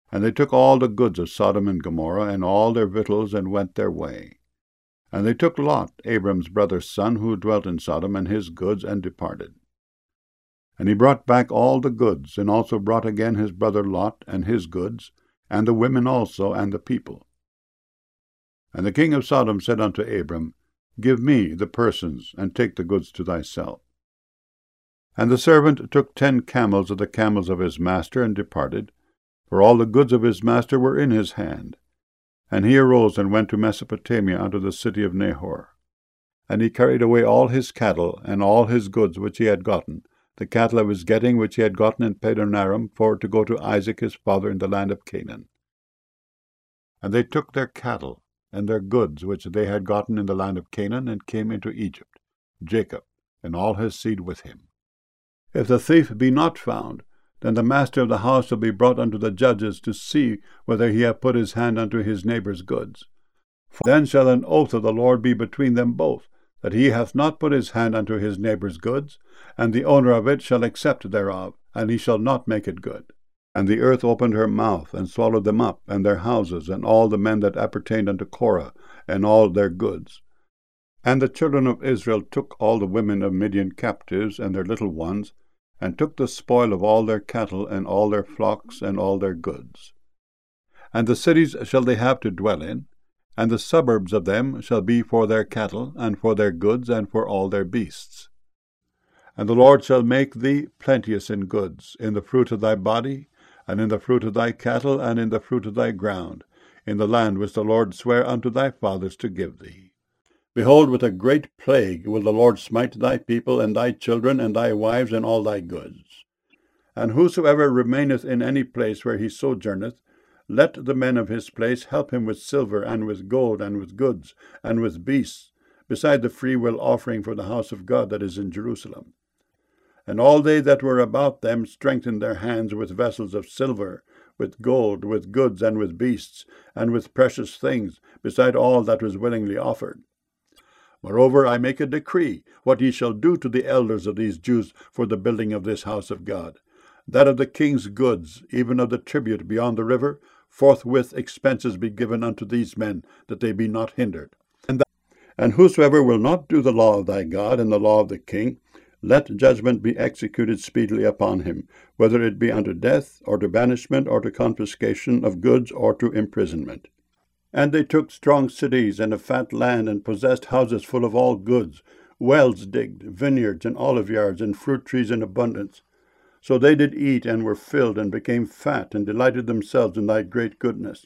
And they took all the goods of Sodom and Gomorrah, and all their victuals, and went their way. And they took Lot, Abram's brother's son, who dwelt in Sodom, and his goods, and departed. And he brought back all the goods, and also brought again his brother Lot, and his goods, and the women also, and the people. And the king of Sodom said unto Abram, Give me the persons, and take the goods to thyself. And the servant took 10 camels of the camels of his master, and departed, for all the goods of his master were in his hand. And he arose and went to Mesopotamia unto the city of Nahor. And he carried away all his cattle, and all his goods which he had gotten, the cattle of his getting which he had gotten in Padanaram, for to go to Isaac his father in the land of Canaan. And they took their cattle, and their goods which they had gotten in the land of Canaan, and came into Egypt, Jacob, and all his seed with him. If the thief be not found, then the master of the house shall be brought unto the judges to see whether he have put his hand unto his neighbour's goods. For then shall an oath of the Lord be between them both, that he hath not put his hand unto his neighbour's goods, and the owner of it shall accept thereof, and he shall not make it good. And the earth opened her mouth, and swallowed them up, and their houses, and all the men that appertained unto Korah, and all their goods. And the children of Israel took all the women of Midian captives, and their little ones, and took the spoil of all their cattle, and all their flocks, and all their goods. And the cities shall they have to dwell in, and the suburbs of them shall be for their cattle, and for their goods, and for all their beasts. And the Lord shall make thee plenteous in goods, in the fruit of thy body, and in the fruit of thy cattle, and in the fruit of thy ground, in the land which the Lord sware unto thy fathers to give thee. Behold, with a great plague will the Lord smite thy people, and thy children, and thy wives, and all thy goods. And whosoever remaineth in any place where he sojourneth, let the men of his place help him with silver, and with gold, and with goods, and with beasts, beside the freewill offering for the house of God that is in Jerusalem. And all they that were about them strengthened their hands with vessels of silver, with gold, with goods, and with beasts, and with precious things, beside all that was willingly offered. Moreover, I make a decree, what ye shall do to the elders of these Jews for the building of this house of God, that of the king's goods, even of the tribute beyond the river, forthwith expenses be given unto these men, that they be not hindered. And whosoever will not do the law of thy God, and the law of the king, let judgment be executed speedily upon him, whether it be unto death, or to banishment, or to confiscation of goods, or to imprisonment. And they took strong cities, and a fat land, and possessed houses full of all goods, wells digged, vineyards, and olive yards, and fruit trees in abundance. So they did eat, and were filled, and became fat, and delighted themselves in thy great goodness.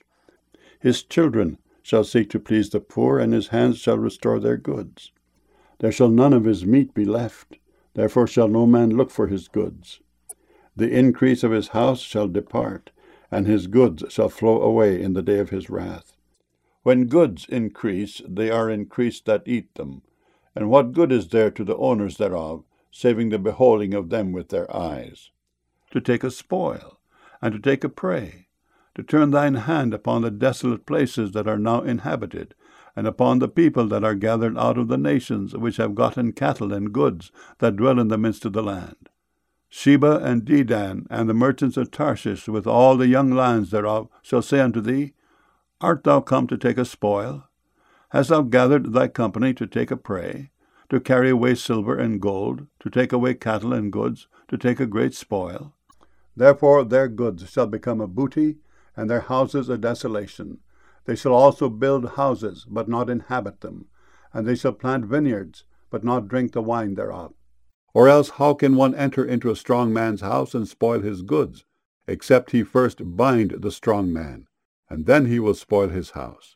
His children shall seek to please the poor, and his hands shall restore their goods. There shall none of his meat be left, therefore shall no man look for his goods. The increase of his house shall depart, and his goods shall flow away in the day of his wrath. When goods increase, they are increased that eat them. And what good is there to the owners thereof, saving the beholding of them with their eyes? To take a spoil, and to take a prey, to turn thine hand upon the desolate places that are now inhabited, and upon the people that are gathered out of the nations, which have gotten cattle and goods, that dwell in the midst of the land. Sheba and Dedan, and the merchants of Tarshish, with all the young lions thereof, shall say unto thee, Art thou come to take a spoil? Hast thou gathered thy company to take a prey, to carry away silver and gold, to take away cattle and goods, to take a great spoil? Therefore their goods shall become a booty, and their houses a desolation. They shall also build houses, but not inhabit them, and they shall plant vineyards, but not drink the wine thereof. Or else how can one enter into a strong man's house and spoil his goods, except he first bind the strong man, and then he will spoil his house?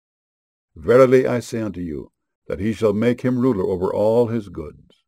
Verily I say unto you, that he shall make him ruler over all his goods.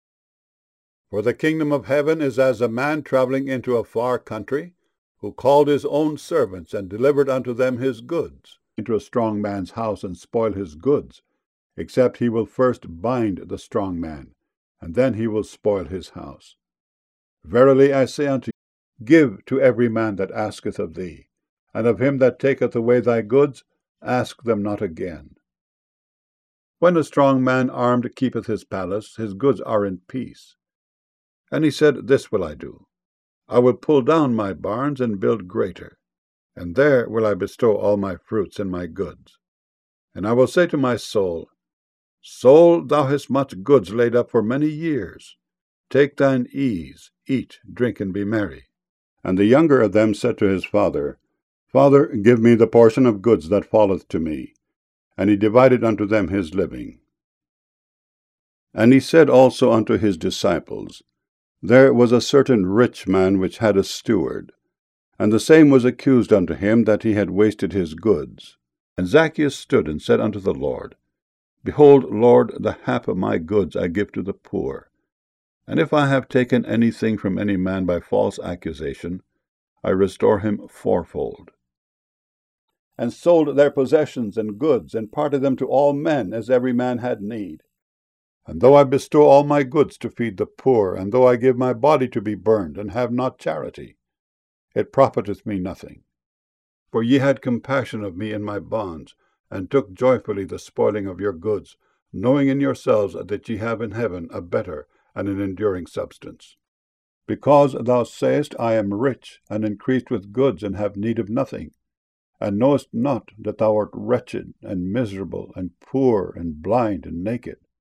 For the kingdom of heaven is as a man traveling into a far country, who called his own servants, and delivered unto them his goods, into a strong man's house, and spoil his goods, except he will first bind the strong man, and then he will spoil his house. Verily I say unto you, give to every man that asketh of thee, and of him that taketh away thy goods, ask them not again. When a strong man armed keepeth his palace, his goods are in peace. And he said, This will I do. I will pull down my barns, and build greater. and there will I bestow all my fruits and my goods. And I will say to my soul, Soul, thou hast much goods laid up for many years. Take thine ease, eat, drink, and be merry. And the younger of them said to his father, Father, give me the portion of goods that falleth to me. And he divided unto them his living. And he said also unto his disciples, There was a certain rich man which had a steward, and the same was accused unto him that he had wasted his goods. And Zacchaeus stood and said unto the Lord, Behold, Lord, the half of my goods I give to the poor. And if I have taken anything from any man by false accusation, I restore him fourfold. And sold their possessions and goods, and parted them to all men, as every man had need. And though I bestow all my goods to feed the poor, and though I give my body to be burned, and have not charity, it profiteth me nothing. For ye had compassion of me in my bonds, and took joyfully the spoiling of your goods, knowing in yourselves that ye have in heaven a better and an enduring substance. Because thou sayest, I am rich, and increased with goods, and have need of nothing, and knowest not that thou art wretched, and miserable, and poor, and blind, and naked.